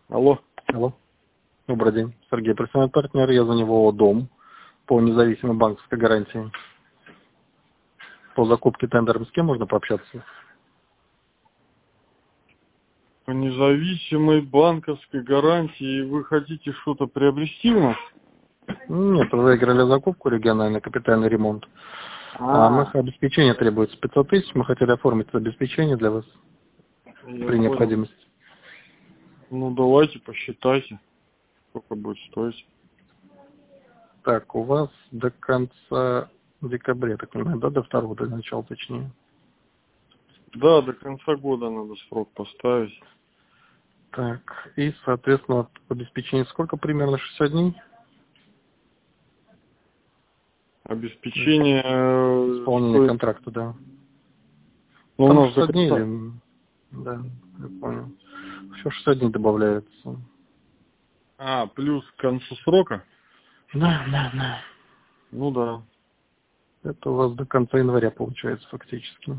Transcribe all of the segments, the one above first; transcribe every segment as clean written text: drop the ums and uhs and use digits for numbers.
Алло. Алло. Добрый день. Сергей, профессиональный партнер. Я за него дом по независимой банковской гарантии. По закупке тендером с кем можно пообщаться? По независимой банковской гарантии вы хотите что-то приобрести у нас? Нет, вы выиграли закупку региональный капитальный ремонт. А мы обеспечение требуется 500 тысяч. Мы хотели оформить это обеспечение для вас при необходимости. Ну давайте посчитайте, сколько будет стоить. Так, у вас до конца декабря, так понимаю, да, до 2-го, до начала точнее. Да, до конца года надо срок поставить. Так, и, соответственно, обеспечение сколько примерно? 60 дней? Обеспечение... Исполнение стоит... контракта, да. Ну, Там у нас 60 до дней конца... или... Да, я понял. Еще 60 дней добавляется. плюс к концу срока? Да. Ну да. Это у вас до конца января получается фактически.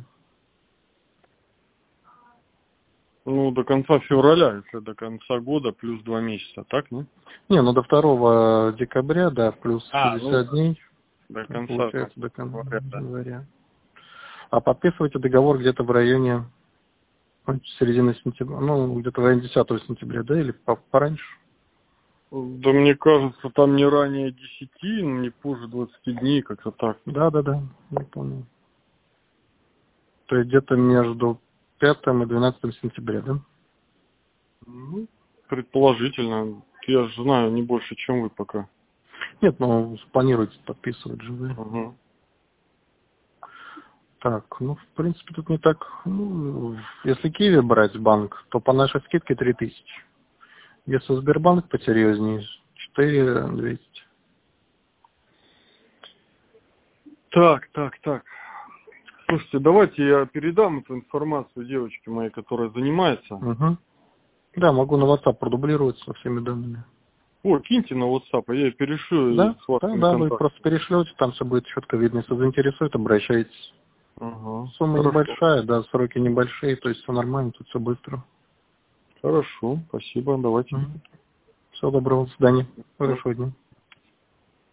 Ну, до конца февраля, если до конца года, плюс 2 месяца, так, ну? Не, ну до 2 декабря, да, плюс 60 ну, дней. до конца там, Получается до конца января, да. января. А подписываете договор где-то в районе середины сентября, ну, где-то в районе 10 сентября, да, или пораньше? Да мне кажется, там не ранее 10, но не позже 20 дней, как-то так. Да, я понял. То есть где-то между 5 и 12 сентября, да? Ну, предположительно. Я же знаю не больше, чем вы пока. Нет, ну, планируете подписывать же вы. Угу. Так, ну, в принципе, тут не так. Ну, если Киви брать банк, то по нашей скидке 3000. Если Сбербанк посерьезнее, 4200. Так. Слушайте, давайте я передам эту информацию девочке моей, которая занимается. Угу. Да, могу на WhatsApp продублировать со всеми данными. О, киньте на WhatsApp, а я ей перешлю с вашими Да, вы контактами. просто перешлете, там все будет четко видно. Если заинтересует, обращайтесь. Ага, Сумма хорошо. небольшая, да, сроки небольшие, то есть все нормально, тут все быстро. Хорошо, спасибо, давайте. Всего доброго, до свидания. Хорошего дня.